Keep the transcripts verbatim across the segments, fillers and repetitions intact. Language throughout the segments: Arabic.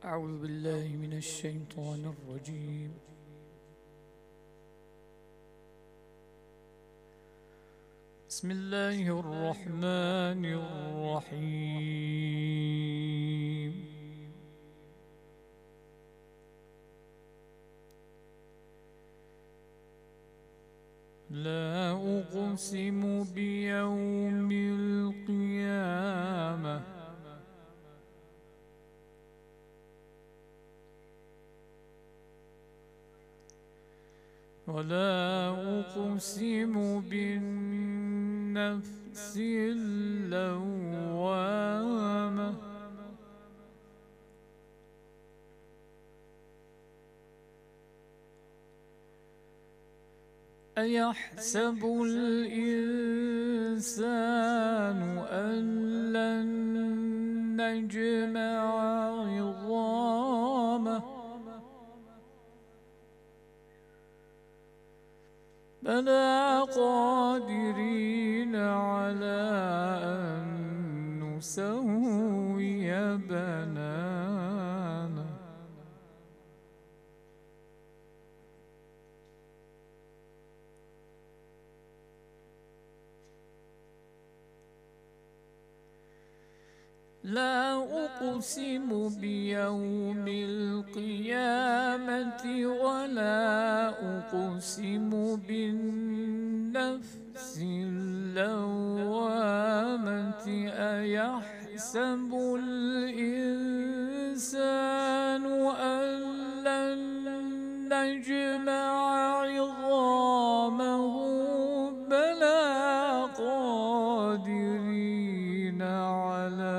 أعوذ بالله من الشيطان الرجيم. بسم الله الرحمن الرحيم. لا أقسم بيوم القيامة ولا أقسم بالنفس اللوامة أيحسب الإنسان أن لن نجمع عظامه بلى قادرين على أن نسوي بنانه لا أقسم بيوم القيامة ولا أقسم بالنفس اللوامة أيحسب الإنسان أن لن نجمع عظامه بلى قادرين على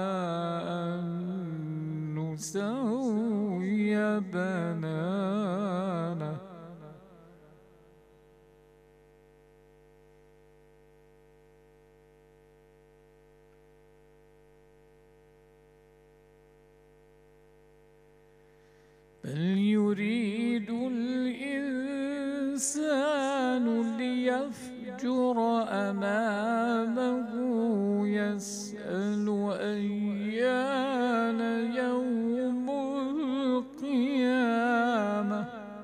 نسوي بنانه بل يريد الإنسان ليفجر أمامه يسأل أيان يوم القيامة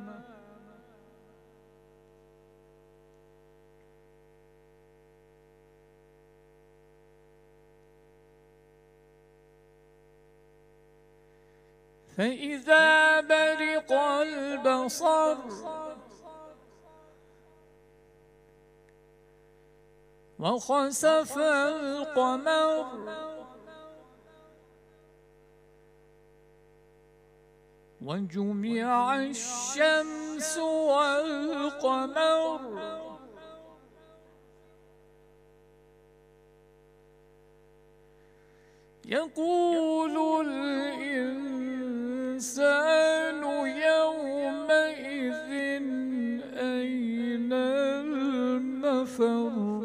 فإذا برق البصر وخسف القمر وجمع الشمس والقمر يقول الإنسان يومئذ أين المفر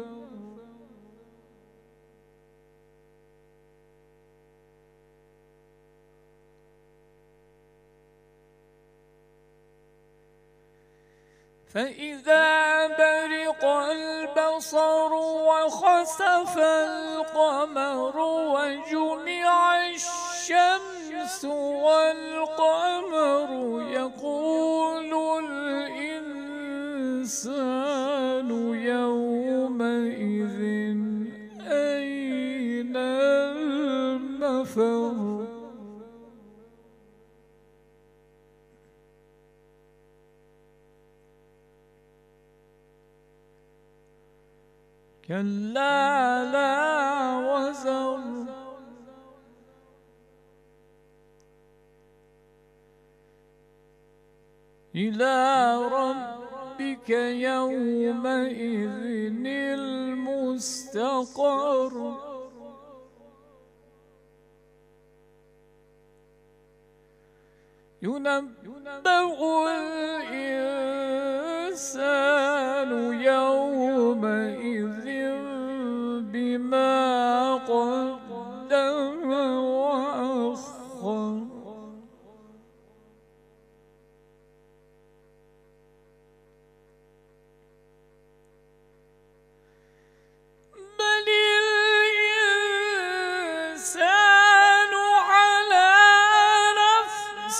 فإذا برق البصر وخسف القمر وجمع الشمس والقمر يقول الإنسان يومئذ أين المفر كلا لا وزر إلى ربك يومئذ المستقر ينبأ الإنسان يومئذ بما قدم وأخر بل الإنسان على نفسه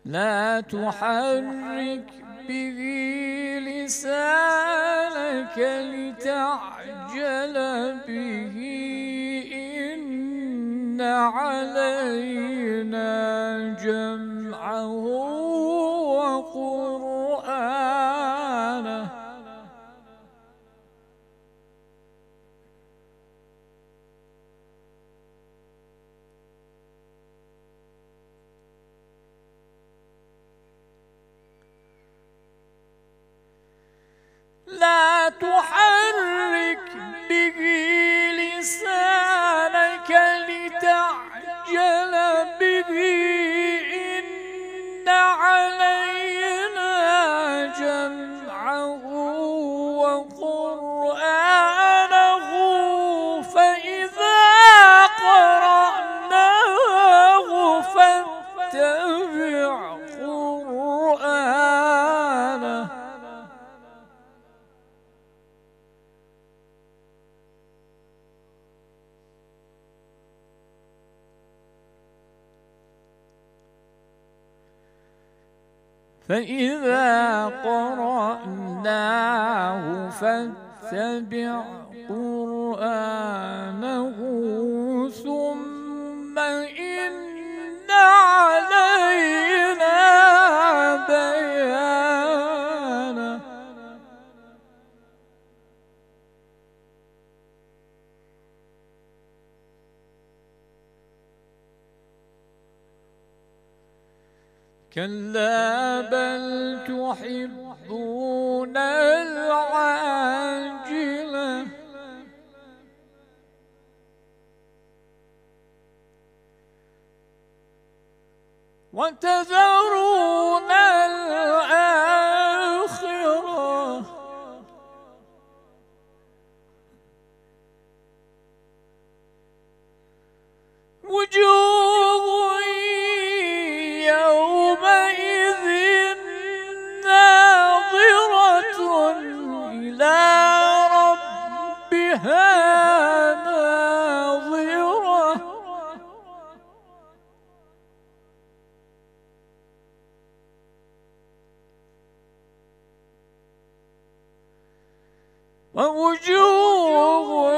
لا تحرك به لسانك لتعجل به إن علينا جمعه وقرآنه لا تحرك به لسانك لتعجل به إن علينا جمعه وقرآنه فإذا قرأناه فاتبع قرآنه فإذا قرأناه فاتبع قرآنه ثم إن علينا بيانه كلا بل تحبون العاجلة وتذرون الآخرة وجوه يومئذ ناظرة إلى ربها ناظرة ووجوه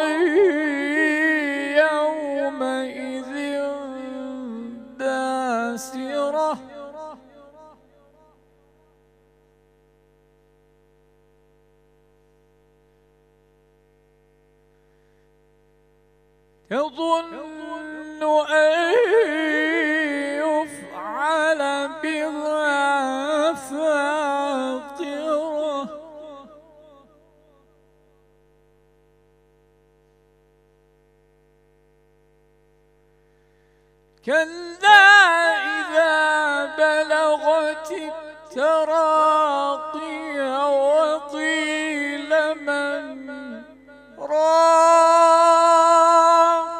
يومئذ باسرة تظن أن يفعل بها فاقرة كلا إذا بلغت التراقي وقيل من راق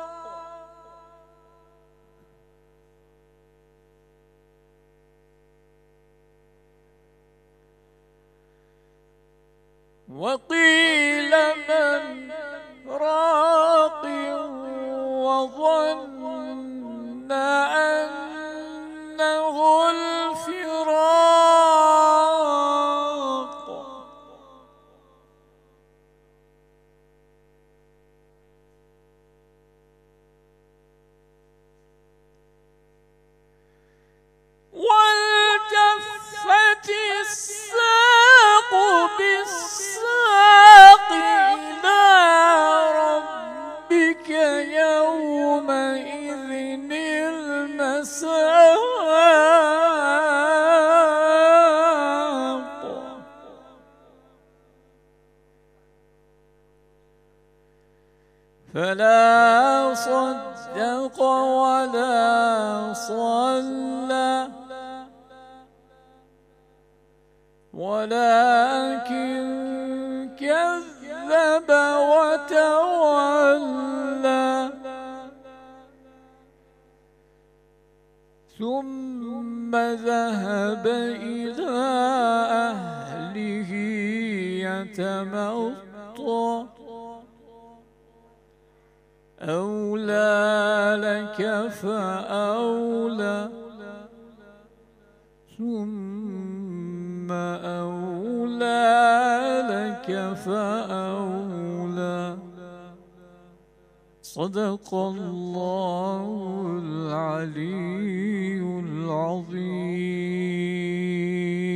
وقيل من راق وظن أنه الفراق والتفت الساق بالساق إلى ربك يومئذ المساق فلا صدق ولا صلى ولكن كذب وتولى ثم ذهب إلى أهله يتمطى أولى لك فأولى ثم أولى لك فأولى. صدق الله العلي العظيم.